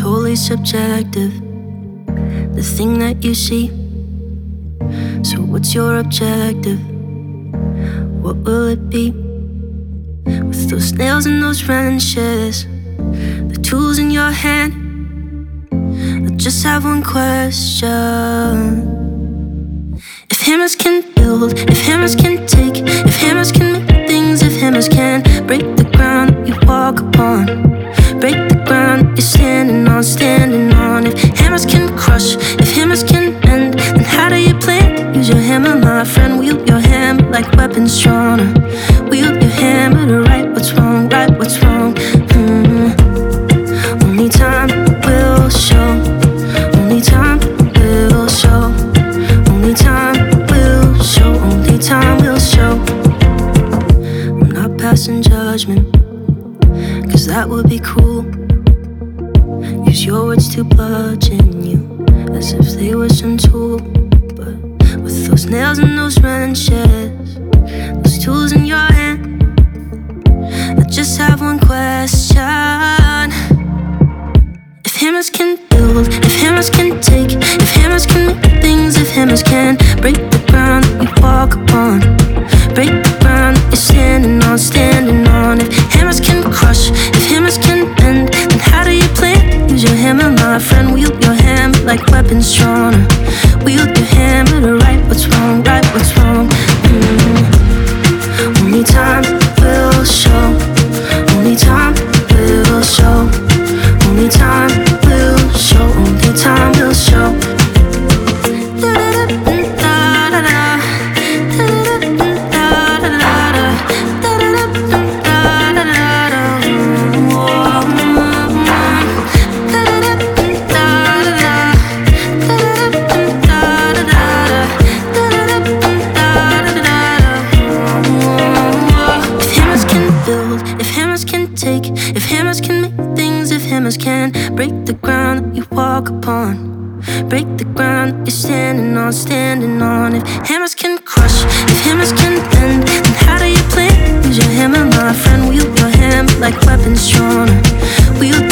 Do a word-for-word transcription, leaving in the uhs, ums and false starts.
totally subjective, the thing that you see. So what's your objective? What will it be? With those nails and those wrenches, the tools in your hand, I just have one question. If hammers can build, if hammers can take, if hammers can make things, if hammers can break the ground that you walk upon, break the ground that you're standing on, standing on. If hammers can crush, if hammers can bend, then how do you plan to use your hammer, my friend? Wield your hammer like weapons drawn. Wield your hammer to right what's wrong, right what's wrong. Mm-hmm. Only time will show. Only time will show. Only time will show. Only time will show. I'm not passing judgment, cause that would be cruel. Use your words to bludgeon you as if they were some tool. But with those nails and those wrenches, those tools in your hand, I just have one question. If hammers can build, if hammers can take, if hammers can make things, if hammers can break the ground that you walk upon, break the ground that you're standing on, standing on. If hammers can crush, if hammers can bend, then how do you plan to use your hammer, my friend? Wield your hammer like weapons drawn. Wield your hammer to right what's wrong, right what's wrong. Mm-hmm. Only time will show. Only time will show. Only time will show. Only time will show. If hammers can make things, if hammers can break the ground that you walk upon, break the ground that you're standing on, standing on. If hammers can crush, if hammers can bend, then how do you plan to use your hammer, my friend? Wield your hammer like weapons drawn. Wield